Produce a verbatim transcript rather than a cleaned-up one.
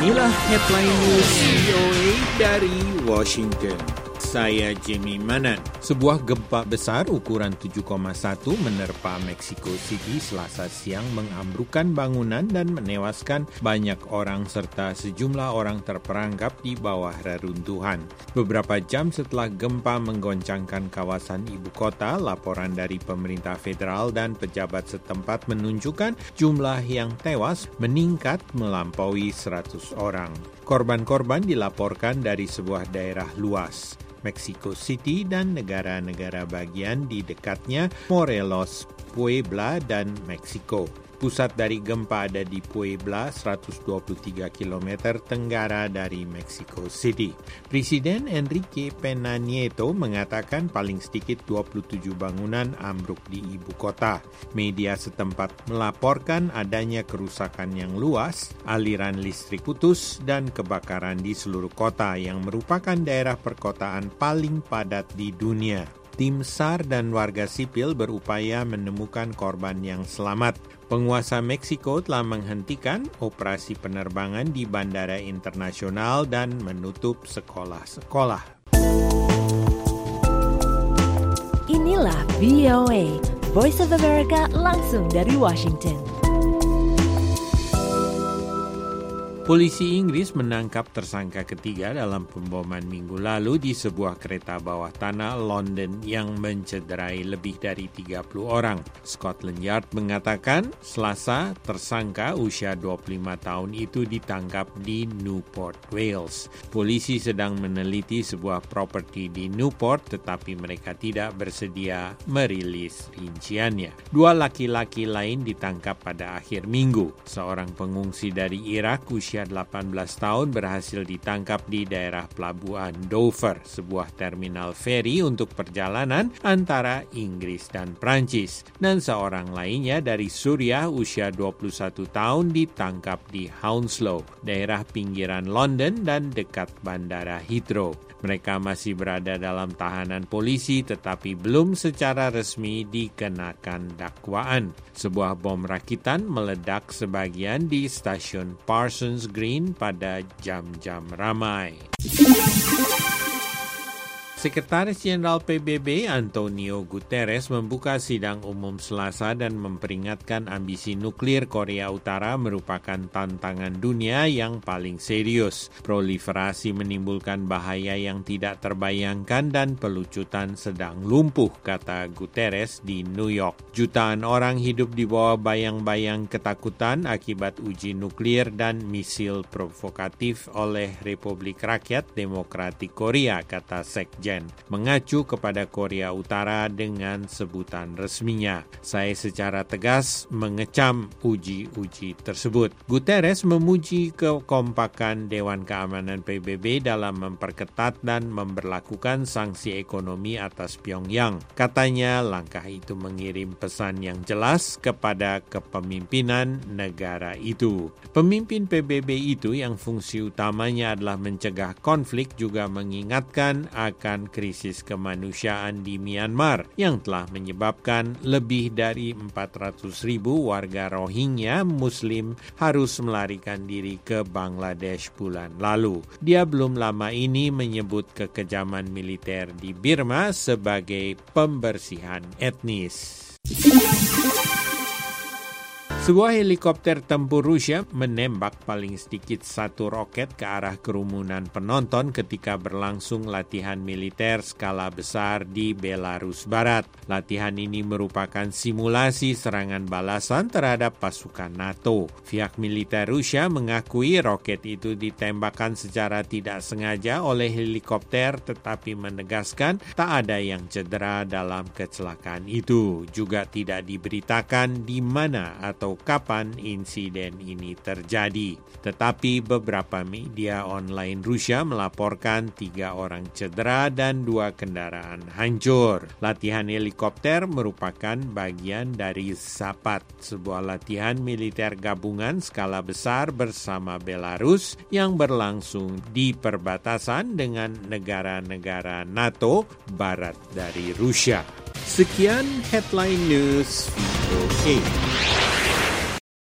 Inilah headline news V O A dari Washington. Saya Jimmy Manan. Sebuah gempa besar ukuran tujuh koma satu menerpa Mexico City Selasa siang mengambrukkan bangunan dan menewaskan banyak orang serta sejumlah orang terperangkap di bawah reruntuhan. Beberapa jam setelah gempa menggoncangkan kawasan ibu kota, laporan dari pemerintah federal dan pejabat setempat menunjukkan jumlah yang tewas meningkat melampaui seratus orang. Korban-korban dilaporkan dari sebuah daerah luas, Mexico City dan negara-negara bagian di dekatnya, Morelos, Puebla, dan Meksiko. Pusat dari gempa ada di Puebla, seratus dua puluh tiga kilometer tenggara dari Mexico City. Presiden Enrique Pena Nieto mengatakan paling sedikit dua puluh tujuh bangunan ambruk di ibu kota. Media setempat melaporkan adanya kerusakan yang luas, aliran listrik putus, dan kebakaran di seluruh kota yang merupakan daerah perkotaan paling padat di dunia. Tim SAR dan warga sipil berupaya menemukan korban yang selamat. Penguasa Meksiko telah menghentikan operasi penerbangan di bandara internasional dan menutup sekolah-sekolah. Inilah V O A, Voice of America langsung dari Washington. Polisi Inggris menangkap tersangka ketiga dalam pemboman minggu lalu di sebuah kereta bawah tanah London yang mencederai lebih dari tiga puluh orang. Scotland Yard mengatakan Selasa tersangka usia dua puluh lima tahun itu ditangkap di Newport, Wales. Polisi sedang meneliti sebuah properti di Newport tetapi mereka tidak bersedia merilis rinciannya. Dua laki-laki lain ditangkap pada akhir minggu. Seorang pengungsi dari Irak usia delapan belas tahun berhasil ditangkap di daerah pelabuhan Dover, sebuah terminal feri untuk perjalanan antara Inggris dan Prancis. Dan seorang lainnya dari Suriah usia dua puluh satu tahun ditangkap di Hounslow, daerah pinggiran London dan dekat bandara Heathrow. Mereka masih berada dalam tahanan polisi tetapi belum secara resmi dikenakan dakwaan. Sebuah bom rakitan meledak sebagian di stasiun Parsons Green pada jam-jam ramai. Sekretaris Jenderal P B B Antonio Guterres membuka sidang umum Selasa dan memperingatkan ambisi nuklir Korea Utara merupakan tantangan dunia yang paling serius. Proliferasi menimbulkan bahaya yang tidak terbayangkan dan pelucutan sedang lumpuh, kata Guterres di New York. Jutaan orang hidup di bawah bayang-bayang ketakutan akibat uji nuklir dan misil provokatif oleh Republik Rakyat Demokratik Korea, kata Sekjen. Mengacu kepada Korea Utara dengan sebutan resminya. Saya secara tegas mengecam uji-uji tersebut. Guterres memuji kekompakan Dewan Keamanan P B B dalam memperketat dan memberlakukan sanksi ekonomi atas Pyongyang. Katanya langkah itu mengirim pesan yang jelas kepada kepemimpinan negara itu. Pemimpin P B B itu yang fungsi utamanya adalah mencegah konflik juga mengingatkan akan krisis kemanusiaan di Myanmar yang telah menyebabkan lebih dari empat ratus ribu warga Rohingya Muslim harus melarikan diri ke Bangladesh bulan lalu. Dia belum lama ini menyebut kekejaman militer di Burma sebagai pembersihan etnis. Sebuah helikopter tempur Rusia menembak paling sedikit satu roket ke arah kerumunan penonton ketika berlangsung latihan militer skala besar di Belarus Barat. Latihan ini merupakan simulasi serangan balasan terhadap pasukan NATO. Pihak militer Rusia mengakui roket itu ditembakkan secara tidak sengaja oleh helikopter tetapi menegaskan tak ada yang cedera dalam kecelakaan itu. Juga tidak diberitakan di mana atau kapan insiden ini terjadi. Tetapi beberapa media online Rusia melaporkan tiga orang cedera dan dua kendaraan hancur. Latihan helikopter merupakan bagian dari Zapad, sebuah latihan militer gabungan skala besar bersama Belarus yang berlangsung di perbatasan dengan negara-negara NATO barat dari Rusia. Sekian headline news V O A.